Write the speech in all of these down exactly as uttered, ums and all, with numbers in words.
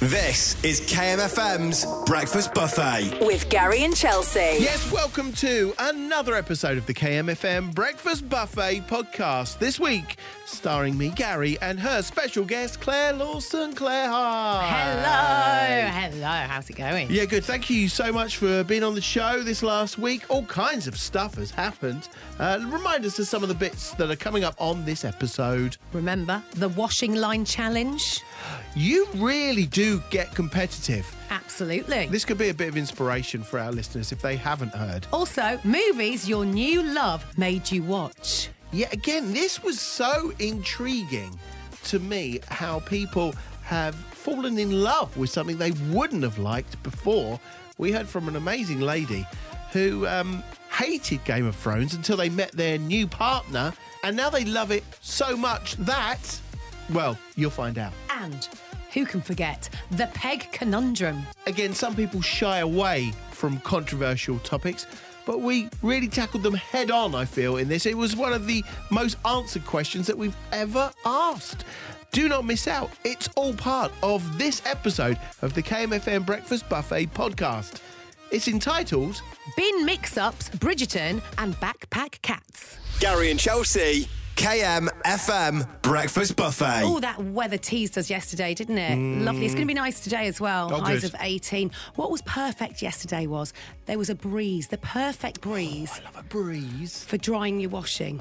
This is K M F M's Breakfast Buffet. With Gary and Chelsea. Yes, welcome to another episode of the K M F M Breakfast Buffet podcast. This week, starring me, Gary, and her special guest, Claire Lawson. Claire, hi. Hello. Hello. How's it going? Yeah, good. Thank you so much for being on the show this last week. All kinds of stuff has happened. Uh, remind us of some of the bits that are coming up on this episode. Remember the washing line challenge? You really do get competitive. Absolutely. This could be a bit of inspiration for our listeners if they haven't heard. Also, movies your new love made you watch. Yeah, again, this was so intriguing to me how people have fallen in love with something they wouldn't have liked before. We heard from an amazing lady who um, hated Game of Thrones until they met their new partner, and now they love it so much that, well, you'll find out. And who can forget the Peg Conundrum? Again, some people shy away from controversial topics, but we really tackled them head on, I feel, in this. It was one of the most answered questions that we've ever asked. Do not miss out. It's all part of this episode of the K M F M Breakfast Buffet podcast. It's entitled Bin Mix-Ups, Bridgerton and Backpack Cats. Gary and Chelsea, K M F M Breakfast Buffet. Oh, that weather teased us yesterday, didn't it? Mm. Lovely. It's going to be nice today as well. Oh, Highs good. of eighteen. What was perfect yesterday was there was a breeze, the perfect breeze. Oh, I love a breeze. For drying your washing.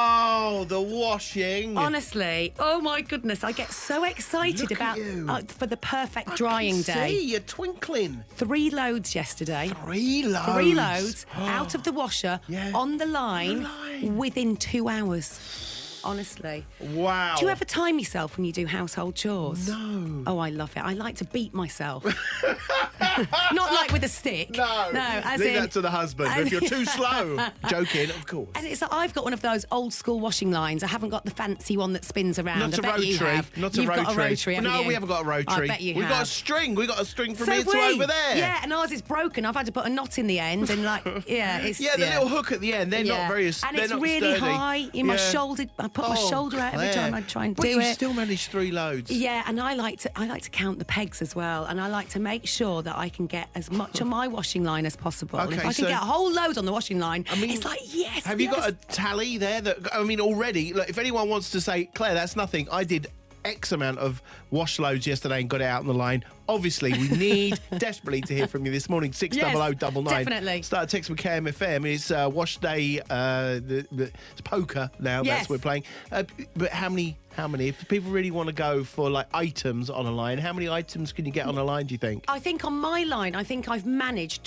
Oh, the washing. Honestly, oh my goodness, I get so excited Look about at you. uh, for the perfect I drying can day. see you're twinkling. Three loads yesterday. Three loads. Three loads out of the washer, Yeah. on the line, The line. within two hours. Honestly. Wow. Do you ever time yourself when you do household chores? No. Oh, I love it. I like to beat myself. Not like with a stick. No. No, as Leave in, that to the husband. as- If you're too slow. Joking, of course. And it's like I've got one of those old school washing lines. I haven't got the fancy one that spins around. Not I a bet rotary. you have. Not a You've rotary. got a rotary, haven't no, you? we haven't got a rotary. I bet you We've have. got a string. We've got a string from So here to we. over there. Yeah, and ours is broken. I've had to put a knot in the end, and like, yeah, it's Yeah, the little hook at the end. They're yeah. not very. And they're it's not really sturdy. high. In my Yeah. shoulder, I put my Oh, shoulder out every Claire. time I try and but do you it. still manage three loads. Yeah, and I like to I like to count the pegs as well, and I like to make sure that I can get as much on my washing line as possible. And if Okay, I can so- get a whole load on the washing line, I mean, it's like yes. Have you yes. got a tally there? That I mean, already. Look, if anyone wants to say, Claire, that's nothing. I did X amount of wash loads yesterday and got it out on the line. Obviously, we need desperately to hear from you this morning. Six Yes, double o double nine. definitely. Start a text with K M F M. It's uh, wash day. Uh, the, the it's poker now. Yes. That's what we're playing. Uh, but how many? How many? If people really want to go for like items on a line, how many items can you get on a line? Do you think? I think on my line, I think I've managed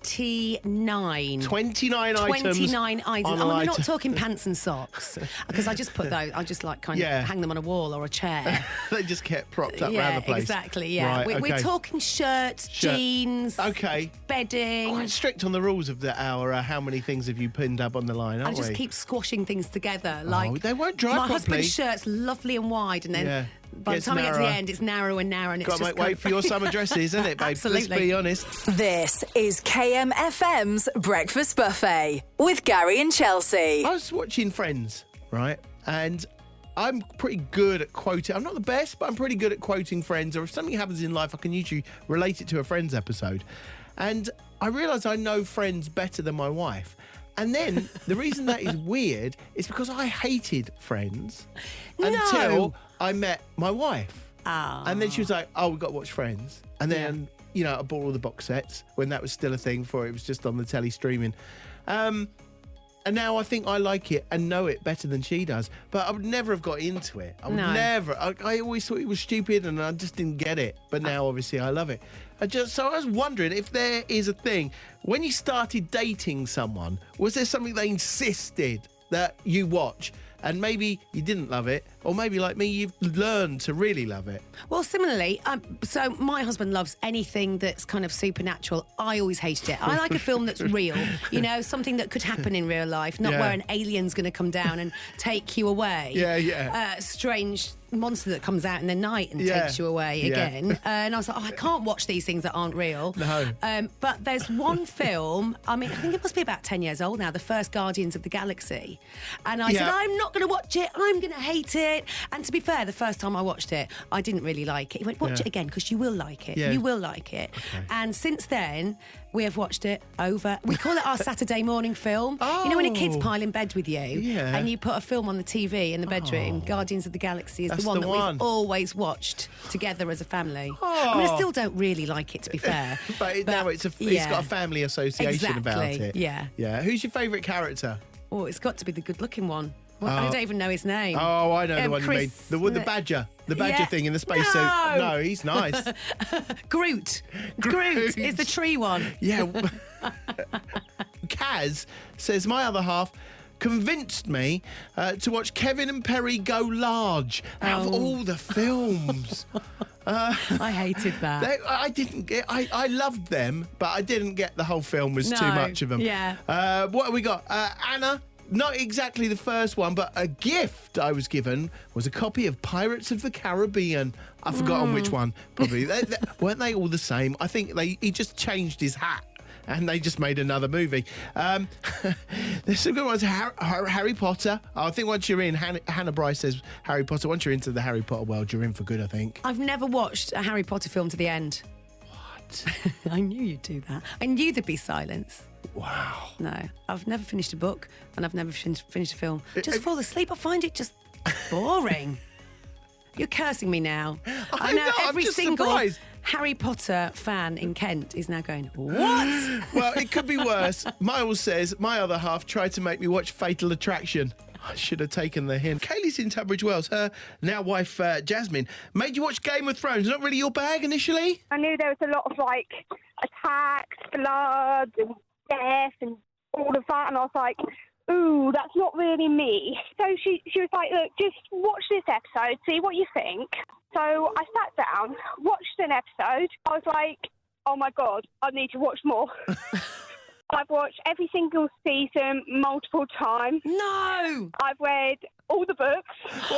twenty-nine. Twenty-nine items. twenty-nine on items. a I mean, we're line. not talking pants and socks, because I just put those, I just like kind Yeah. of hang them on a wall or a chair. They just get propped up yeah, around the place. exactly, yeah. Right, we, okay. We're talking shirts, Shirt. jeans, Okay. bedding. Quite strict on the rules of the hour. Uh, how many things have you pinned up on the line? I Aren't just we? keep squashing things together. Like they won't dry my properly. husband's shirt's lovely and wide, and then Yeah. by Gets the time I get to the narrower. end, it's narrow and narrow, and it's Got to just make kind way of- for your summer dresses, isn't it, babe? Absolutely. Let's be honest. This is K M F M's Breakfast Buffet with Gary and Chelsea. I was watching Friends, right? And I'm pretty good at quoting. I'm not the best, but I'm pretty good at quoting Friends. Or if something happens in life, I can usually relate it to a Friends episode. And I realise I know Friends better than my wife. And then the reason that is weird is because I hated Friends until I met my wife. Ah. And then she was like, oh, we've got to watch Friends. And then, you know, I bought all the box sets when that was still a thing for it was just on the telly streaming. Um, and now I think I like it and know it better than she does. But I would never have got into it. I would No. never. I, I always thought it was stupid and I just didn't get it. But now, obviously, I love it. I just So I was wondering if there is a thing. When you started dating someone, was there something they insisted that you watch? And maybe you didn't love it, or maybe like me, you've learned to really love it. Well, similarly, um, so my husband loves anything that's kind of supernatural. I always hated it. I like a film that's real, you know, something that could happen in real life, not Yeah. where an alien's going to come down and take you away. Yeah, yeah. Uh, strange monster that comes out in the night and Yeah. takes you away Yeah. again. Uh, and I was like, oh, I can't watch these things that aren't real. No. Um, but there's one film, I mean, I think it must be about ten years old now, the first Guardians of the Galaxy. And I said, Yeah. I'm not going to watch it. I'm going to hate it. And to be fair, the first time I watched it, I didn't really like it. He went, watch Yeah. it again because you will like it. Yeah. You will like it. Okay. And since then, we have watched it over. We call it our Saturday morning film. You know when a kid's Oh. pile in bed with you Yeah. and you put a film on the T V in the bedroom, Guardians of the Galaxy is That's the one the that one. we've always watched together as a family. I mean, I Oh. still don't really like it, to be fair. But, it, now it's a, it's yeah. got a family association about Exactly, it. yeah. Yeah. Who's your favourite character? Oh, it's got to be the good-looking one. Well, I Oh. don't even know his name. Oh, I know the Um, one you mean. Chris- The with the badger. The badger Yeah. thing in the spacesuit. No. No, he's nice. Groot. Groot. Groot is the tree one. Yeah. Kaz says my other half convinced me uh, to watch Kevin and Perry Go Large out of Oh. all the films. I hated that. They, I didn't get. I, I loved them, but I didn't get the whole film was too No, much of them. yeah. Uh, what have we got? Uh, Anna. Not exactly the first one, but a gift I was given was a copy of Pirates of the Caribbean. I've forgotten Mm. which one. Probably they, they, weren't they all the same? I think they he just changed his hat. And they just made another movie. Um, there's some good ones. Harry, Harry Potter. Oh, I think once you're in, Hannah, Hannah Bryce says Harry Potter. Once you're into the Harry Potter world, you're in for good, I think. I've never watched a Harry Potter film to the end. What? I knew you'd do that. I knew there'd be silence. Wow. No, I've never finished a book and I've never fin- finished a film. Just uh, fall asleep. I find it just boring. You're cursing me now. I I'm know not, I'm every just single surprised. Harry Potter fan in Kent is now going, what? Well, it could be worse. Miles says, my other half tried to make me watch Fatal Attraction. I should have taken the hint. Kaylee's in Tunbridge Wells. Her now wife, uh, Jasmine, made you watch Game of Thrones. Not really your bag initially? I knew there was a lot of like attacks, blood, and death, and all of that, and I was like, "Ooh, that's not really me." So she she was like, "Look, just watch this episode, see what you think." So I sat down, watched an episode. I was like, "Oh my god, I need to watch more." I've watched every single season multiple times. No! I've read all the books.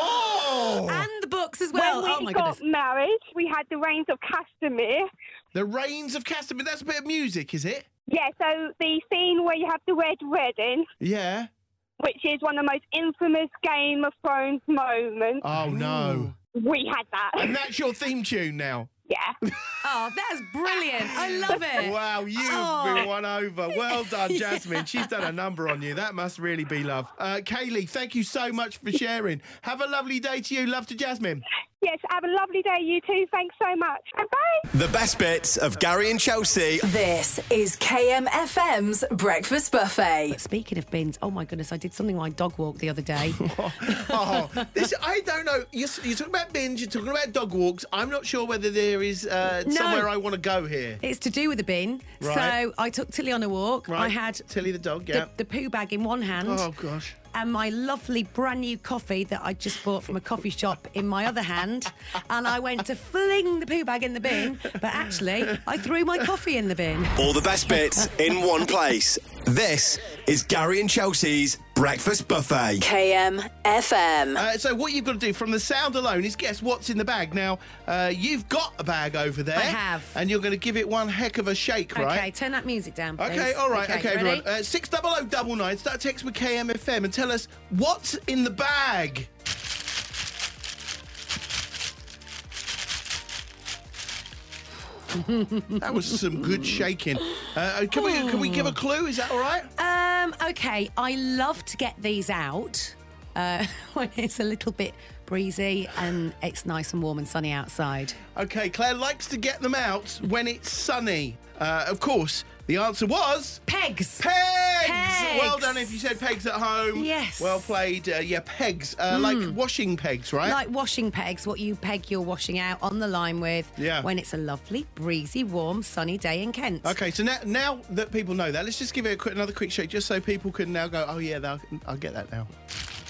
Oh! And the books as well. When we Oh my got goodness. married, we had the Reigns of Castamere. The Reigns of Castamere. That's a bit of music, is it? Yeah, so the scene where you have the red wedding, Yeah. which is one of the most infamous Game of Thrones moments, Oh, no. we had that. And that's your theme tune now. Yeah. Oh, that's brilliant. I love it. Wow, you've Oh. been won over. Well done, Jasmine. She's done a number on you. That must really be love. Uh, Kaylee, thank you so much for sharing. Have a lovely day to you. Love to Jasmine. Yes, have a lovely day, you two. Thanks so much. And bye. The best bits of Gary and Chelsea. This is K M F M's Breakfast Buffet. Speaking of bins, oh my goodness, I did something like dog walk the other day. Oh, this, I don't know. You're, you're talking about bins, you're talking about dog walks. I'm not sure whether there is uh, No. somewhere I want to go here. It's to do with the bin. Right. So I took Tilly on a walk. Right. I had Tilly the dog, the, yeah. the poo bag in one hand. Oh, gosh. And my lovely brand new coffee that I just bought from a coffee shop in my other hand. And I went to fling the poo bag in the bin, but actually I threw my coffee in the bin. All the best bits in one place. This is Gary and Chelsea's Breakfast Buffet. K M F M. Uh, so what you've got to do from the sound alone is guess what's in the bag. Now, uh, you've got a bag over there. I have. And you're going to give it one heck of a shake, right? Okay, turn that music down, please. Okay, all right, okay, ready? everyone. Uh, six double oh double nine. Start a text with K M F M and tell us what's in the bag. That was some good shaking. Uh, can we can we give a clue? Is that all right? Um, okay, I love to get these out uh, when it's a little bit breezy and it's nice and warm and sunny outside. Okay, Claire likes to get them out when it's sunny. Uh, of course, the answer was Pegs. pegs. Pegs. Well done if you said pegs at home. Yes. Well played. Uh, yeah, pegs. Uh, Like washing pegs, right? Like washing pegs, what you peg your washing out on the line with Yeah. when it's a lovely, breezy, warm, sunny day in Kent. Okay, so now, now that people know that, let's just give it a quick, another quick shake, just so people can now go, oh yeah, they'll- I'll get that now.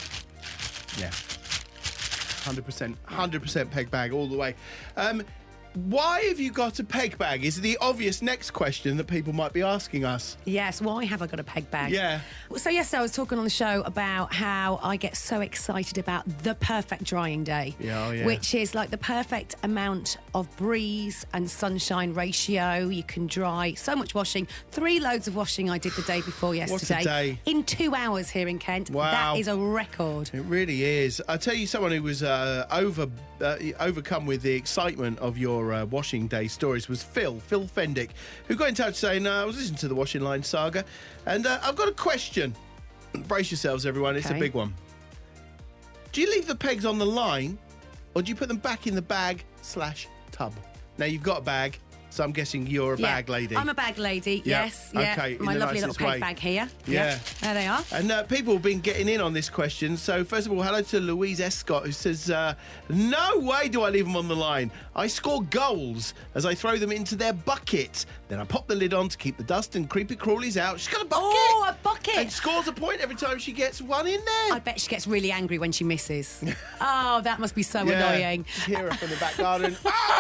Yeah, one hundred percent, one hundred percent peg bag all the way. Um, why have you got a peg bag? Is the obvious next question that people might be asking us. Yes, why have I got a peg bag? Yeah. So yesterday I was talking on the show about how I get so excited about the perfect drying day. Yeah, oh yeah. Which is like the perfect amount of breeze and sunshine ratio. You can dry so much washing. Three loads of washing I did the day before yesterday. What a day. In two hours here in Kent. Wow. That is a record. It really is. I'll tell you someone who was uh, over uh, overcome with the excitement of your uh, washing day stories was Phil, Phil Fendick, who got in touch saying, uh, I was listening to the washing line saga, and uh, I've got a question. Brace yourselves, everyone. It's Okay. a big one. Do you leave the pegs on the line, or do you put them back in the bag slash tub? Now, you've got a bag, so I'm guessing you're a Yeah, bag lady. I'm a bag lady, Yeah, yes. Yeah. okay, in My the lovely little nicest peg way. bag here. Yeah. There they are. And uh, people have been getting in on this question. So, first of all, hello to Louise Escott, who says, uh, no way do I leave them on the line. I score goals as I throw them into their bucket. Then I pop the lid on to keep the dust and creepy crawlies out. She's got a bucket. Oh, a bucket. And scores a point every time she gets one in there. I bet she gets really angry when she misses. Oh, that must be so Yeah. annoying. Just hear her from the back garden.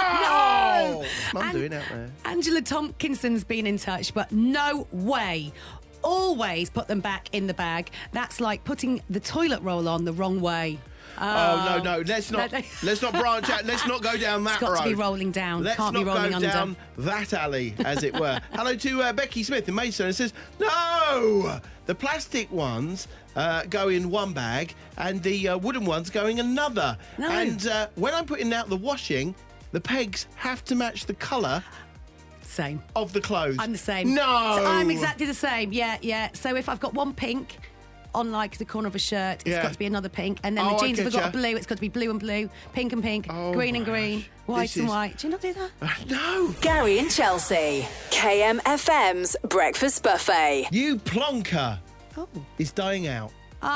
Oh! What's Mum And doing out there? Angela Tompkinson's been in touch, but no way. Always put them back in the bag. That's like putting the toilet roll on the wrong way. Oh, no, no. Let's not. No, no. Let's not branch out. Let's not go down that It's got road. to be rolling down. Let's Can't not be rolling go under. down that alley, as it were. Hello to uh, Becky Smith in Maidstone. It says, no, the plastic ones uh, go in one bag and the uh, wooden ones go in another. No. And uh, when I'm putting out the washing, the pegs have to match the colour Same. of the clothes. I'm the same. No. So I'm exactly the same. Yeah, yeah. So if I've got one pink on like the corner of a shirt, it's Yeah. got to be another pink. And then Oh, I the jeans, if I've got a getcha. blue, it's got to be blue and blue, pink and pink, Oh, green and my green, gosh. white This and is- white. Do you not do that? No. Gary and Chelsea. K M F M's Breakfast Buffet. You plonker Oh. is dying out.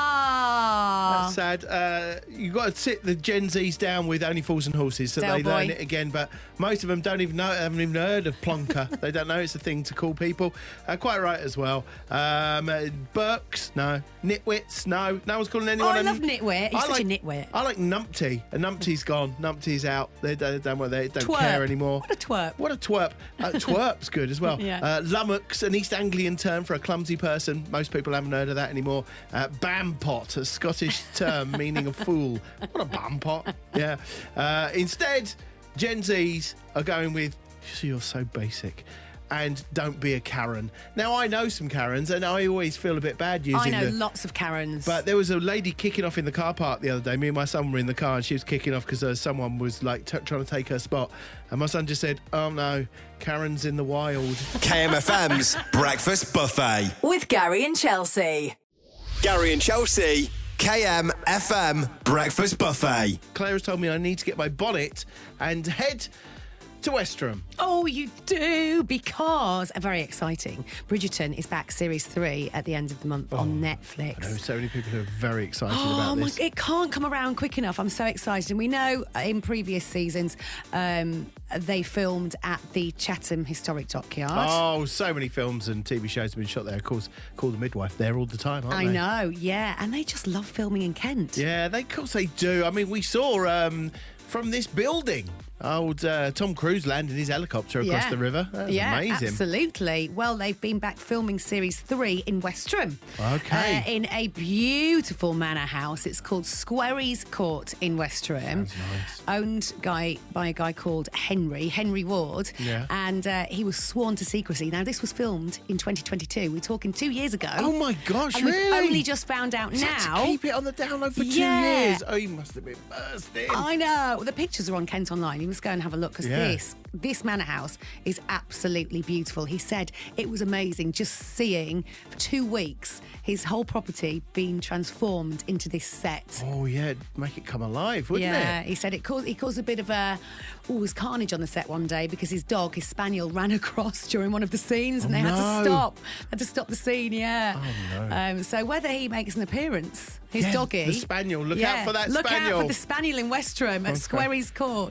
Ah. That's sad. Uh, you've got to sit the Gen Zs down with Only Fools and Horses so Del they boy. learn it again. But most of them don't even know, haven't even heard of plonker. They don't know it's a thing to call people. Uh, quite right as well. Um, uh, Burks, no. Nitwits, no. No one's calling anyone. Oh, I a- love nitwit. He's I such a like- nitwit. I like numpty. And numpty's gone. Numpty's out. They don't, don't, they don't Twerp. care anymore. What a twerp. What a twerp. Uh, twerp's good as well. Yeah. Uh, lummox, an East Anglian term for a clumsy person. Most people haven't heard of that anymore. Uh, bampot, a Scottish term meaning a fool. What a bampot. Yeah. Uh, instead, Gen Zs are going with, you're so basic. And don't be a Karen. Now, I know some Karens, and I always feel a bit bad using I know the... lots of Karens. But there was a lady kicking off in the car park the other day. Me and my son were in the car, and she was kicking off because uh, someone was like t- trying to take her spot. And my son just said, "Oh no, Karen's in the wild." K M F M's Breakfast Buffet. With Gary and Chelsea. Gary and Chelsea, K M F M Breakfast Buffet. Claire has told me I need to get my bonnet and head to Westerham. Oh, you do, because uh, very exciting. Bridgerton is back, series three, at the end of the month on Netflix. There are so many people who are very excited Oh about my! this. It can't come around quick enough. I'm so excited, and we know uh, in previous seasons um, they filmed at the Chatham Historic Dockyard. Oh, so many films and T V shows have been shot there. Of course, called The Midwife there all the time, aren't I they? know, yeah, and they just love filming in Kent. Yeah, they, of course they do. I mean, we saw um, from this building old uh, Tom Cruise landing his helicopter across Yeah. the river. That was yeah, amazing. absolutely. Well, they've been back filming series three in Westerham. Okay. Uh, in a beautiful manor house. It's called Squerry's Court in Westerham. Sounds nice. Owned guy by a guy called Henry, Henry Ward. Yeah. And uh, he was sworn to secrecy. Now, this was filmed in twenty twenty-two. We're talking two years ago. Oh my gosh, and really? we've only just found out He's had now. to keep it on the down low for two Yeah. years. Oh, he must have been bursting. I know. The pictures are on Kent Online. You must go and have a look because Yeah. this this manor house is absolutely beautiful. He said it was amazing just seeing for two weeks his whole property being transformed into this set. Oh yeah, make it come alive, wouldn't Yeah, it? he said it caused, he caused a bit of a, oh, it was carnage on the set one day because his dog, his spaniel, ran across during one of the scenes and Oh, they had no. to stop, had to stop the scene, yeah. Oh, no. Um, so whether he makes an appearance, his Yeah, doggy. the spaniel, look yeah, out for that look spaniel. out for the spaniel in Westerham at Okay. Squerry's Court.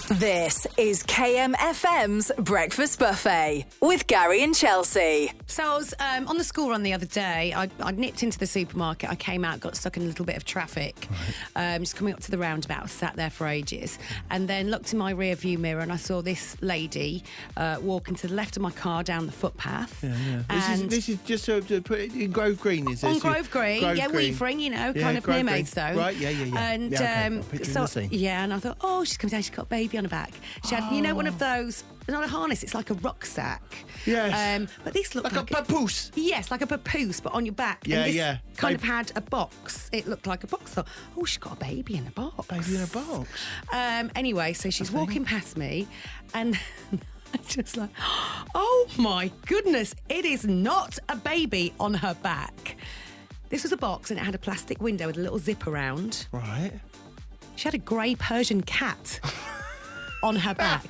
This is K M F M's Breakfast Buffet with Gary and Chelsea. So I was um, on the school run the other day. I, I nipped into the supermarket. I came out, got stuck in a little bit of traffic. Right. Um, just coming up to the roundabout, I was sat there for ages. And then looked in my rear view mirror and I saw this lady uh, walking to the left of my car down the footpath. Yeah, yeah. And This is, this is just to, to put it in Grove Green, is this? on Grove Green, Grove yeah, Green. Weavering, you know, Yeah, kind of Grove near Green. Maidstone. Right, yeah, yeah, yeah. And Yeah, okay, um, I'll picture so, the scene. yeah, and I thought, oh, she's come down, she's got a baby on her back. She had, you know, one of those, not a harness, it's like a rucksack. Yes. Um, but this looked Like, like, a papoose. yes, like a papoose, but on your back. Yeah, and this yeah. kind Babe- of had a box. It looked like a box. I thought, oh, she's got a baby in a box. Baby in a box. Um, anyway, so she's walking past me, and I'm just like, oh my goodness, it is not a baby on her back. This was a box, and it had a plastic window with a little zip around. Right. She had a grey Persian cat on her back.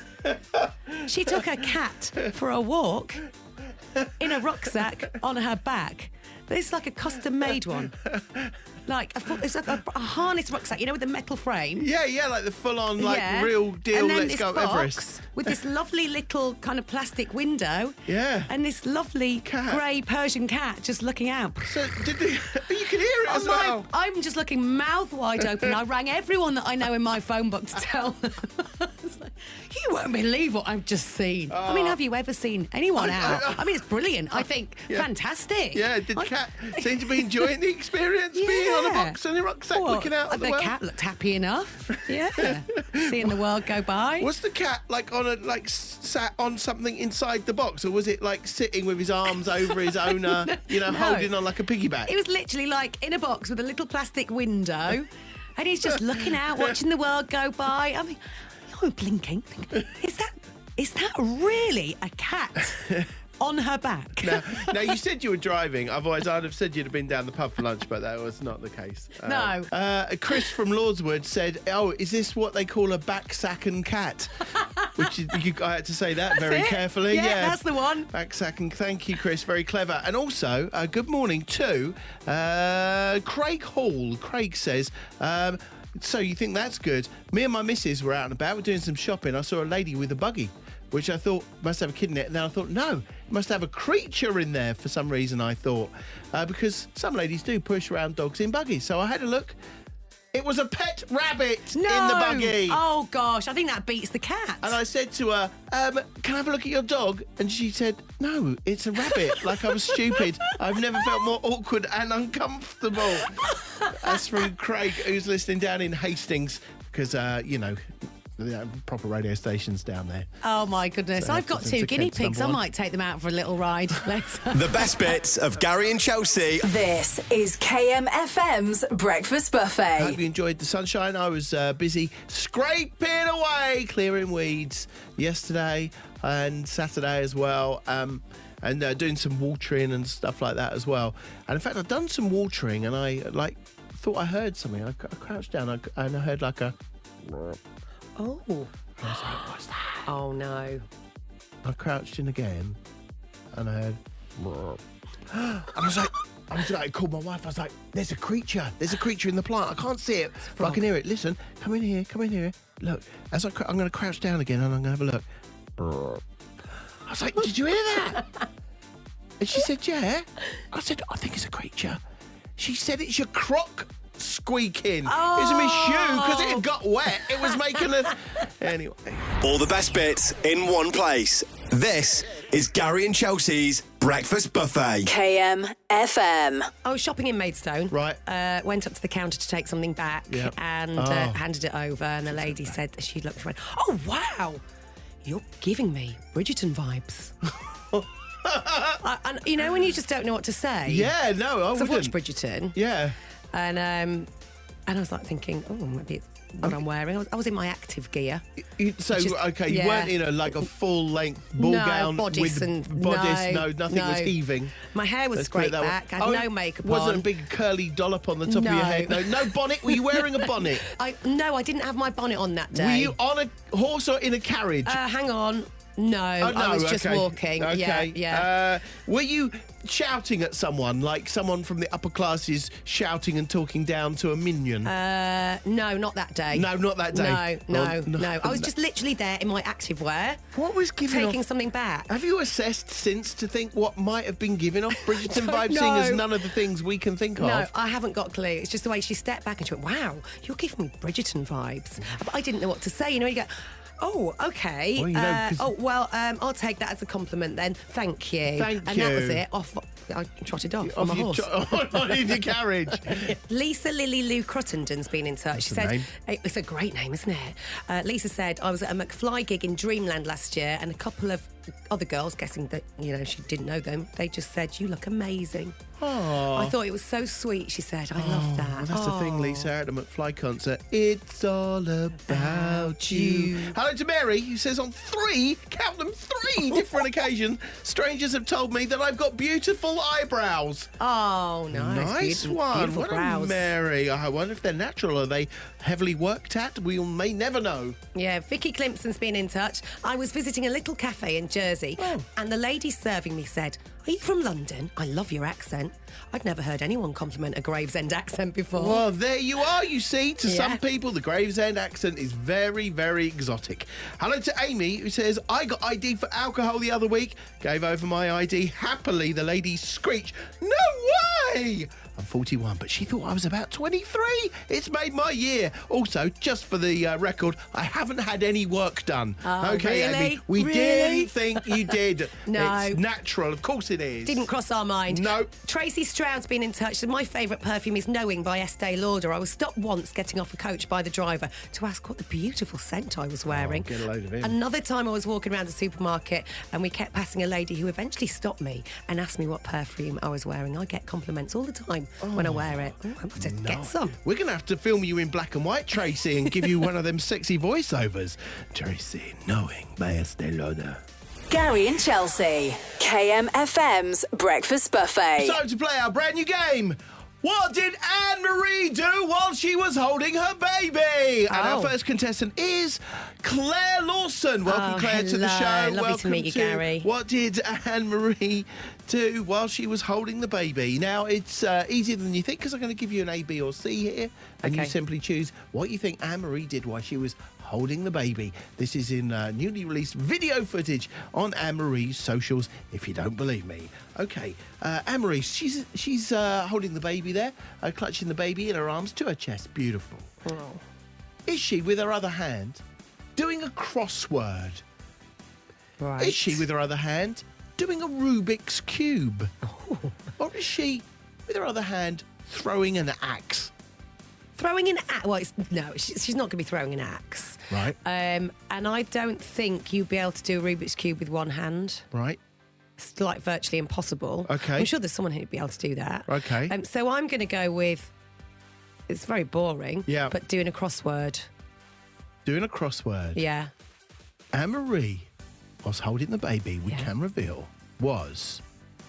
She took her cat for a walk in a rucksack on her back. It's like a custom-made one. Like, a, it's like a, a harness rucksack, you know, with the metal frame. Yeah, yeah, like the full-on, like, Yeah. real deal, and then let's this go box Everest. with this lovely little kind of plastic window. Yeah. And this lovely Cat. grey Persian cat just looking out. So, did they... You can hear it I'm, as well. like, I'm just looking mouth wide open. I rang everyone that I know in my phone book to tell them. I was like, you won't believe what I've just seen. I mean, have you ever seen anyone out? I mean, it's brilliant. I think Yeah. fantastic. Yeah, did the I- cat seem to be enjoying the experience being on a Yeah. box and a rucksack Well, looking out at the, the world? cat looked happy enough. Yeah. Seeing the world go by. Was the cat like on a like s- sat on something inside the box, or was it like sitting with his arms over his owner, you know, No. holding on like a piggyback? It was literally like in a box with a little plastic window, and he's just looking out, watching the world go by. I mean, you're blinking. Is that is that really a cat on her back? Now, now, you said you were driving, otherwise I'd have said you'd have been down the pub for lunch, but that was not the case. Um, No. Uh, Chris from Lordswood said, oh, is this what they call a backsacking cat? Which is, you, I had to say that That's very it. carefully. Yeah, that's the one. Backsacking. Thank you, Chris. Very clever. And also, uh, good morning to uh, Craig Hall. Craig says, um, so you think that's good? Me and my missus were out and about. We're doing some shopping. I saw a lady with a buggy, which I thought must have a kid in it. And then I thought, no, it must have a creature in there for some reason, I thought. Uh, because some ladies do push around dogs in buggies. So I had a look. It was a pet rabbit No. in the buggy. Oh gosh, I think that beats the cat. And I said to her, um, can I have a look at your dog? And she said, no, it's a rabbit. Like I was stupid. I've never felt more awkward and uncomfortable. That's from Craig, who's listening down in Hastings, because, uh, you know, the proper radio stations down there. Oh my goodness, So I've got that's two a guinea Kent's pigs. I number one. might take them out for a little ride later. The best bits of Gary and Chelsea. This is K M F M's Breakfast Buffet. Hope you enjoyed the sunshine. I was uh, busy scraping away, clearing weeds yesterday and Saturday as well, um, and uh, doing some watering and stuff like that as well. And in fact, I've done some watering, and I like thought I heard something. I, I crouched down and I, and I heard like a. Oh. I was like, what's that? Oh no. I crouched in again, and I heard. And I was like, I was like, I called my wife. I was like, "There's a creature. There's a creature in the plant. I can't see it, but I can hear it. Listen, come in here. Come in here. Look." As I, cr- I'm going to crouch down again, and I'm going to have a look. I was like, "Did you hear that?" And she said, "Yeah." I said, "I think it's a creature." She said, "It's your croc squeaking. Oh. It's my shoe because it had got wet. It was making a." Anyway. All the best bits in one place. This is Gary and Chelsea's Breakfast Buffet. K M F M. I was shopping in Maidstone. Right. Uh, went up to the counter to take something back Yep. and Oh. uh, handed it over. And the lady said that she looked and went, "Oh wow, you're giving me Bridgerton vibes." I, and you know when you just don't know what to say. Yeah, no, I So I've watched wouldn't. Bridgerton, Yeah. and um, and I was like thinking, oh, maybe it's what I'm wearing. I was, I was in my active gear. You- So Just- okay, you yeah. weren't in a like a full length ball No, gown bodice with and- bodice. no, No, nothing was no. heaving. My hair was Let's put it scraped that way. back. I had Oh, no makeup wasn't on. a big curly dollop on the top of No. your head. No, no bonnet. Were you wearing a bonnet? I no, I didn't have my bonnet on that day. Were you on a horse or in a carriage? Uh, hang on. No, Oh, no, I was just okay. walking. Okay. Yeah, yeah. Uh, were you shouting at someone, like someone from the upper classes shouting and talking down to a minion? Uh, no, not that day. no, not that day. No, Oh, no, no. I was just literally there in my active wear, What was giving taking off? something back. Have you assessed since to think what might have been giving off Bridgerton don't vibes, seeing as know. none of the things we can think No, of? I haven't got a clue. It's just the way she stepped back and she went, wow, you're giving me Bridgerton vibes. But I didn't know what to say. You know, you go, oh, okay. Well, you know, Uh, 'cause- oh, well, um, I'll take that as a compliment then. Thank you. Thank and you. that was it. Off, I trotted off on Off my your horse. cho- on in your carriage. Lisa Lily Lou Cruttenden's been in touch. She a said, name. it's a great name, isn't it? Uh, Lisa said, I was at a McFly gig in Dreamland last year and a couple of other girls, guessing that, you know, she didn't know them, they just said, you look amazing. Oh, I thought it was so sweet, she said. I love that. well, that's the thing, Oh. Lisa, at a McFly concert. It's all about you. you. Hello to Mary, who says on three, count them, three different occasions, strangers have told me that I've got beautiful eyebrows. Oh, nice. Nice Beautiful- one. Beautiful What brows. a Mary. I wonder if they're natural. Are they heavily worked at? We may never know. Yeah, Vicky Klimpson's been in touch. I was visiting a little cafe in Jersey, Oh. and the lady serving me said, are you from London? I love your accent. I'd never heard anyone compliment a Gravesend accent before. Well, there you are, you see. To Yeah. some people, the Gravesend accent is very, very exotic. Hello to Amy, who says, I got I D for alcohol the other week. Gave over my I D happily. The lady screeched, no way! I'm forty-one, but she thought I was about twenty-three. It's made my year. Also, just for the uh, record, I haven't had any work done. Oh, okay, really? Amy, we Really? didn't think you did. No. It's natural. Of course it is. Didn't cross our mind. No. Tracy Stroud's been in touch. My favourite perfume is Knowing by Estee Lauder. I was stopped once getting off a coach by the driver to ask what the beautiful scent I was wearing. Oh, get a load of him. Another time I was walking around the supermarket and we kept passing a lady who eventually stopped me and asked me what perfume I was wearing. I get compliments all the time when I wear it. Oh, I have to get some. We're going to have to film you in black and white, Tracy, and give you one of them sexy voiceovers. Tracy, Knowing by Estee Lauder. Gary and Chelsea, K M F M's Breakfast Buffet. So to play our brand new game. What did Anne-Marie do while she was holding her baby? And our Oh. first contestant is Claire Lawson. Welcome, Oh, Claire, to the hello. show. Lovely to Welcome meet you, Gary. What did Anne-Marie do while she was holding the baby? Now, it's uh, easier than you think because I'm going to give you an A, B or C here. And you Okay. simply choose what you think Anne-Marie did while she was holding the baby. This is in uh, newly released video footage on Anne-Marie's socials, if you don't believe me. Okay, uh, Anne-Marie, she's, she's uh, holding the baby there, uh, clutching the baby in her arms to her chest. Beautiful. Oh. Is she, with her other hand, doing a crossword? Right. Is she, with her other hand, doing a Rubik's Cube? Or is she, with her other hand, throwing an axe? Throwing an axe. Well, it's, no, she, she's not going to be throwing an axe. Right. Um, and I don't think you'd be able to do a Rubik's Cube with one hand. Right. It's like virtually impossible. Okay. I'm sure there's someone who'd be able to do that. Okay. Um, so I'm going to go with, it's very boring, Yeah. but doing a crossword. Doing a crossword. Yeah. Anne-Marie, whilst holding the baby, we Yeah. can reveal, was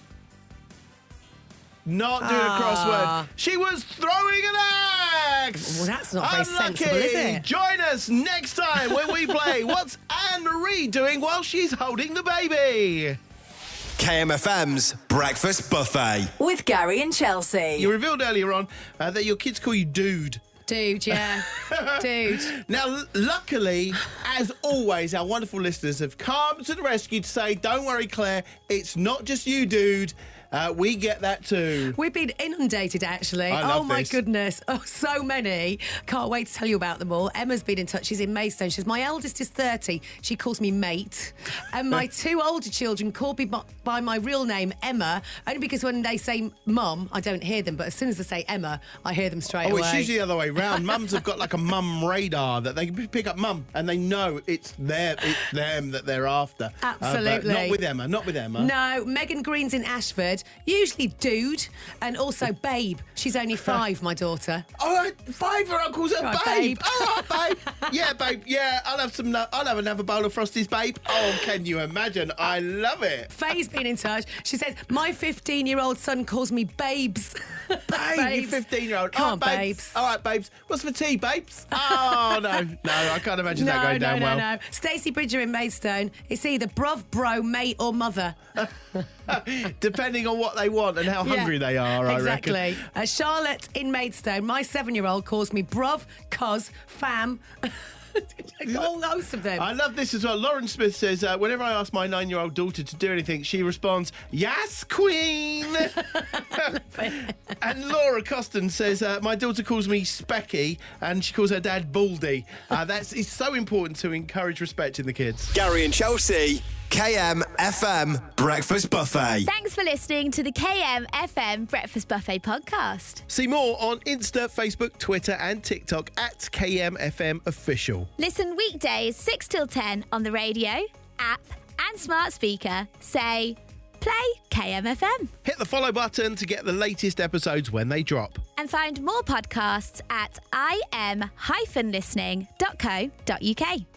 not doing Ah. a crossword. She was throwing an axe. Well, that's not very Unlucky. sensible, is it? Join us next time when we play What's Anne-Marie Doing While She's Holding the Baby? K M F M's Breakfast Buffet. With Gary and Chelsea. You revealed earlier on uh, that your kids call you Dude. Dude, yeah. Dude. Now, l- luckily, as always, our wonderful listeners have come to the rescue to say, don't worry, Claire, it's not just you, Dude. Uh, we get that too. We've been inundated, actually. I oh, love my this. goodness. Oh, so many. Can't wait to tell you about them all. Emma's been in touch. She's in Maidstone. She says, my eldest is thirty. She calls me mate. And my two older children call me by, by my real name, Emma, only because when they say mum, I don't hear them. But as soon as they say Emma, I hear them straight Oh, away. it's usually the other way round. Mums have got like a mum radar that they can pick up mum and they know it's their, it's them that they're after. Uh, but Absolutely. not with Emma, not with Emma. No, Megan Green's in Ashford. third. Usually dude, and also babe. She's only five, my daughter. Oh, five-year-old calls her Right, babe. babe. All right, babe. Yeah, babe. Yeah, I'll have some. I'll have another bowl of Frosties, babe. Oh, can you imagine? I love it. Faye's been in touch. She says, my fifteen-year-old son calls me babes. Babe, you fifteen-year-old. Come All on, right, babes. All right, babes. What's for tea, babes? Oh, no. No, I can't imagine that No, going no, down no, well. no. Stacey Bridger in Maidstone. It's either bruv, bro, mate or mother. Depending on what they want and how hungry Yeah, they are, I reckon. Exactly. Uh, Charlotte in Maidstone. My seven-year-old calls me bruv, cuz, fam. A whole host of them. I love this as well. Lauren Smith says, uh, whenever I ask my nine-year-old daughter to do anything, she responds, yes, queen. And Laura Coston says, uh, my daughter calls me Specky and she calls her dad Baldy. Uh, that's it's so important to encourage respect in the kids. Gary and Chelsea, K M F M Breakfast Buffet. Thanks for listening to the K M F M Breakfast Buffet podcast. See more on Insta, Facebook, Twitter and TikTok at K M F M Official. Listen weekdays six till ten on the radio, app and smart speaker. Say, play K M F M. Hit the follow button to get the latest episodes when they drop. And find more podcasts at i m dash listening dot co dot u k.